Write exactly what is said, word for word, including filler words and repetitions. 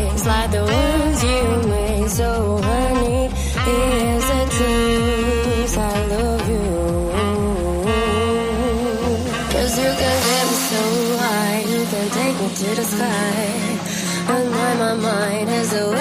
things like the ones you made. So honey, here's the truth, I love you. Cause you can get me so high, you can take me to the sky. And my, my mind has a